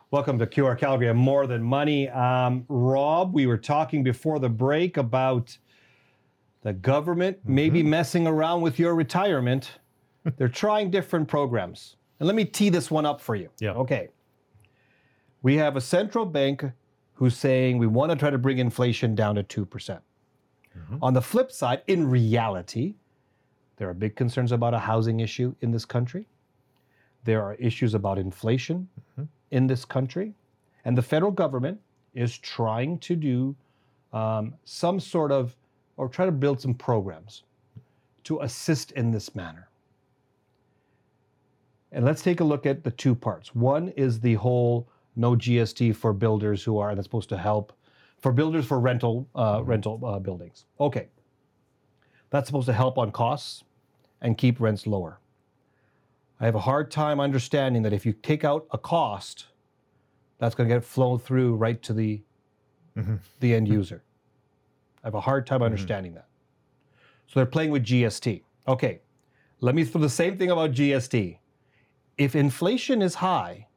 Welcome to QR Calgary and More Than Money. Rob, we were talking before the break about the government maybe messing around with your retirement. They're trying different programs. And let me tee this one up for you. Yeah. Okay. We have a central bank who's saying we want to try to bring inflation down to 2%. On the flip side, in reality, there are big concerns about a housing issue in this country. There are issues about inflation in this country. And the federal government is trying to do some sort of, or try to build some programs to assist in this manner. And let's take a look at the two parts. One is the whole no GST for builders who are, and that's supposed to help for builders for rental buildings. Okay. That's supposed to help on costs and keep rents lower. I have a hard time understanding that if you take out a cost, that's going to get flown through right to the end user. I have a hard time understanding that. So they're playing with GST. Okay, let me throw the same thing about GST. If inflation is high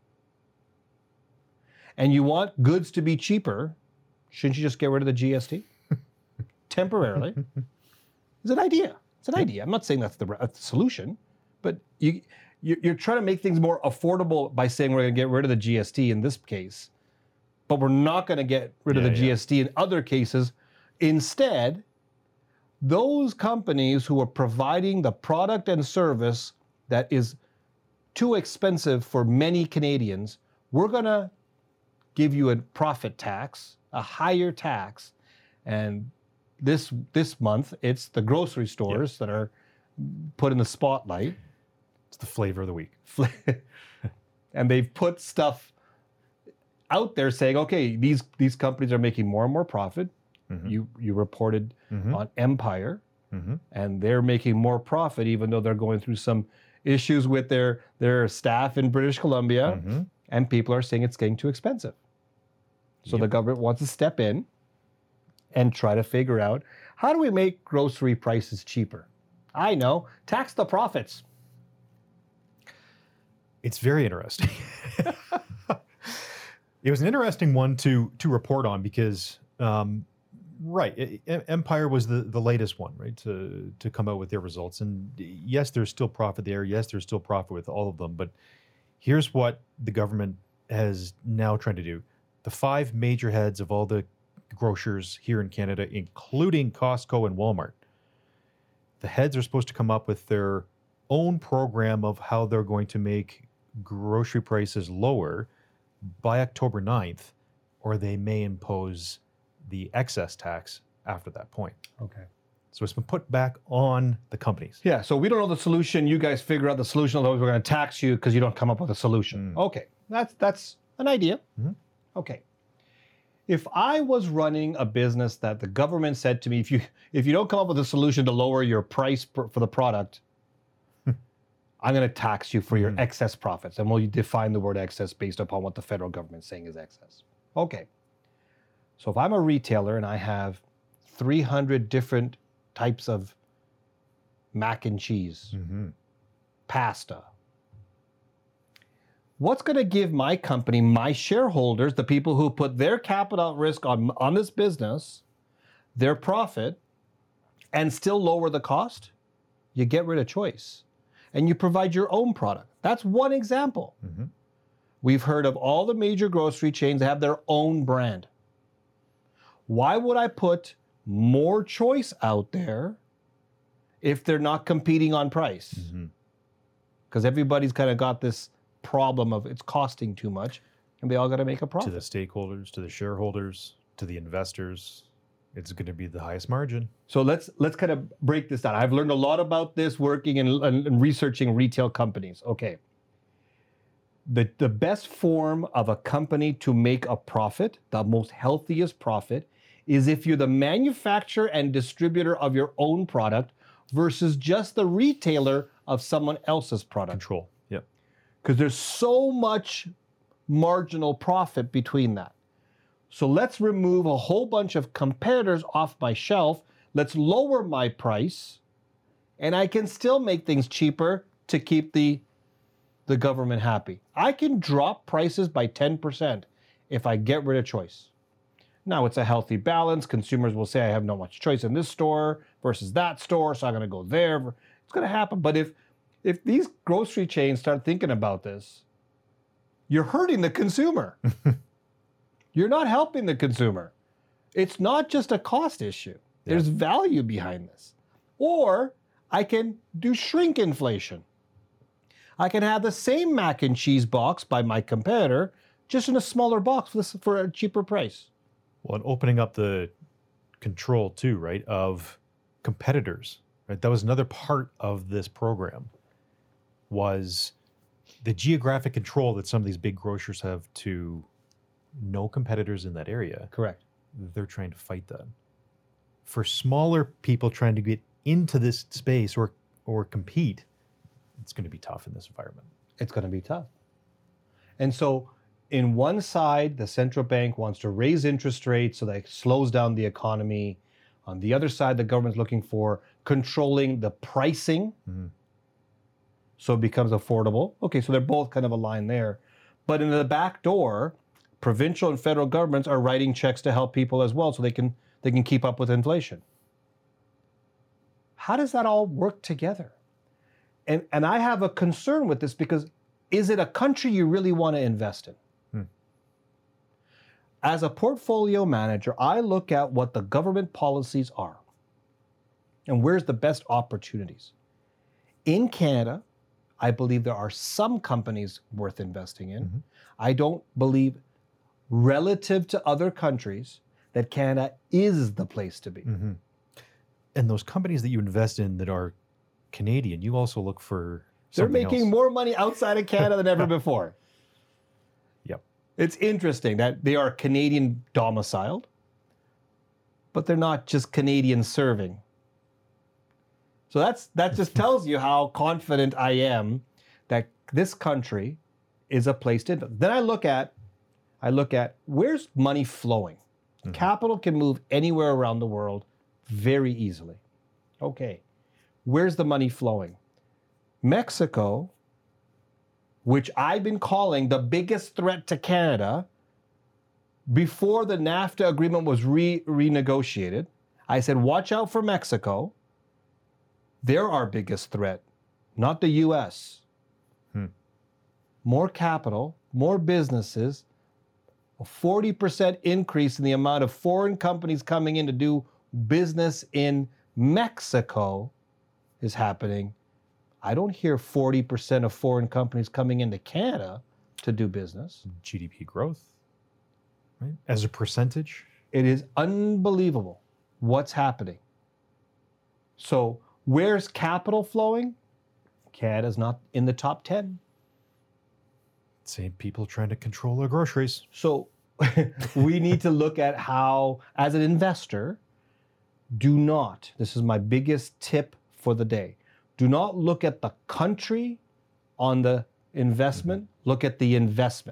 and you want goods to be cheaper, shouldn't you just get rid of the GST temporarily? It's an idea. It's an idea. I'm not saying that's the solution, but you're trying to make things more affordable by saying we're going to get rid of the GST in this case, but we're not going to get rid of the GST in other cases. Instead, those companies who are providing the product and service that is too expensive for many Canadians, we're going to give you a profit tax, a higher tax, and this month it's the grocery stores that are put in the spotlight. It's the flavor of the week. And they've put stuff out there saying, okay, these companies are making more and more profit. You reported on Empire, and they're making more profit even though they're going through some issues with their staff in British Columbia, and people are saying it's getting too expensive. So the government wants to step in and try to figure out, how do we make grocery prices cheaper? I know, tax the profits. It's very interesting. It was an interesting one to report on because, Empire was the latest one, right, to come out with their results. And yes, there's still profit there. Yes, there's still profit with all of them. But here's what the government has now tried to do. The 5 major heads of all the grocers here in Canada, including Costco and Walmart, the heads are supposed to come up with their own program of how they're going to make grocery prices lower by October 9th, or they may impose the excess tax after that point. Okay. So it's been put back on the companies. Yeah, so we don't know the solution. You guys figure out the solution, otherwise we're going to tax you because you don't come up with a solution. Okay, that's an idea. Okay. If I was running a business that the government said to me, if you don't come up with a solution to lower your price for the product, I'm going to tax you for your excess profits. And we'll define the word excess based upon what the federal government's saying is excess. Okay. So if I'm a retailer and I have 300 different types of mac and cheese, pasta, what's going to give my company, my shareholders, the people who put their capital at risk on this business, their profit, and still lower the cost? You get rid of choice. And you provide your own product. That's one example. We've heard of all the major grocery chains that have their own brand. Why would I put more choice out there if they're not competing on price? Because everybody's kind of got this problem of it's costing too much, and they all got to make a profit. To the stakeholders, to the shareholders, to the investors, it's going to be the highest margin. So let's kind of break this down. I've learned a lot about this working and researching retail companies. Okay. The best form of a company to make a profit, the most healthiest profit, is if you're the manufacturer and distributor of your own product versus just the retailer of someone else's product. Control. Yep. Because there's so much marginal profit between that. So let's remove a whole bunch of competitors off my shelf. Let's lower my price, and I can still make things cheaper to keep the the government happy. I can drop prices by 10% if I get rid of choice. Now, it's a healthy balance. Consumers will say, I have no much choice in this store versus that store, so I'm going to go there. It's going to happen. But if these grocery chains start thinking about this, you're hurting the consumer. You're not helping the consumer. It's not just a cost issue. There's value behind this. Or I can do shrink inflation. I can have the same mac and cheese box by my competitor, just in a smaller box for a cheaper price. Well, and opening up the control too, right, of competitors. Right, that was another part of this program, was the geographic control that some of these big grocers have to no competitors in that area. Correct. They're trying to fight that. For smaller people trying to get into this space or compete, it's going to be tough in this environment. It's going to be tough. And so in one side, the central bank wants to raise interest rates so that it slows down the economy. On the other side, the government's looking for controlling the pricing so it becomes affordable. Okay, so they're both kind of aligned there. But in the back door, provincial and federal governments are writing checks to help people as well so they can keep up with inflation. How does that all work together? And I have a concern with this because is it a country you really want to invest in? As a portfolio manager, I look at what the government policies are and where's the best opportunities. In Canada, I believe there are some companies worth investing in. I don't believe, relative to other countries, that Canada is the place to be. And those companies that you invest in that are Canadian, you also look for They're something making else. more money outside of Canada than ever before. Yep. It's interesting that they are Canadian domiciled, but they're not just Canadian serving. So that just tells you how confident I am that this country is a place to invest. Then I look at where's money flowing. Capital can move anywhere around the world very easily. Okay, where's the money flowing? Mexico, which I've been calling the biggest threat to Canada before the NAFTA agreement was renegotiated. I said, watch out for Mexico. They're our biggest threat, not the US. More capital, more businesses, a 40% increase in the amount of foreign companies coming in to do business in Mexico is happening. I don't hear 40% of foreign companies coming into Canada to do business. GDP growth, right? As a percentage. It is unbelievable what's happening. So where's capital flowing? Canada's not in the top 10. Same people trying to control their groceries. So we need to look at how, as an investor, this is my biggest tip for the day, do not look at the country on the investment, look at the investment.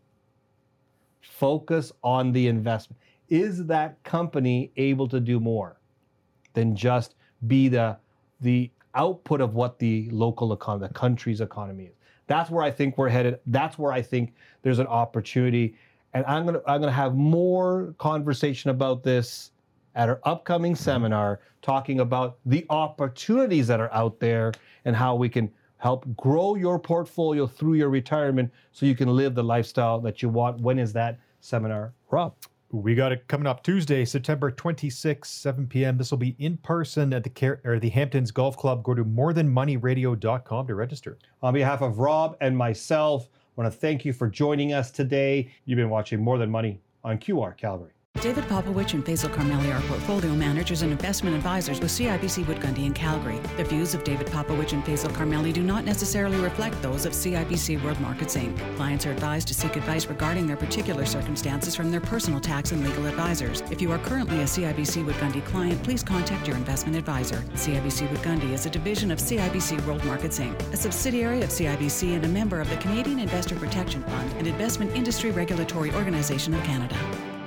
Focus on the investment. Is that company able to do more than just be the output of what the local economy, the country's economy is? That's where I think we're headed. That's where I think there's an opportunity. And I'm gonna have more conversation about this at our upcoming seminar, talking about the opportunities that are out there and how we can help grow your portfolio through your retirement so you can live the lifestyle that you want. When is that seminar, Rob? We got it coming up Tuesday, September 26th, 7 p.m. This will be in person at the Hamptons Golf Club. Go to morethanmoneyradio.com to register. On behalf of Rob and myself, I want to thank you for joining us today. You've been watching More Than Money on QR Calgary. David Popowich and Faisal Carmeli are portfolio managers and investment advisors with CIBC Wood Gundy in Calgary. The views of David Popowich and Faisal Carmeli do not necessarily reflect those of CIBC World Markets Inc. Clients are advised to seek advice regarding their particular circumstances from their personal tax and legal advisors. If you are currently a CIBC Wood Gundy client, please contact your investment advisor. CIBC Wood Gundy is a division of CIBC World Markets Inc., a subsidiary of CIBC and a member of the Canadian Investor Protection Fund and Investment Industry Regulatory Organization of Canada.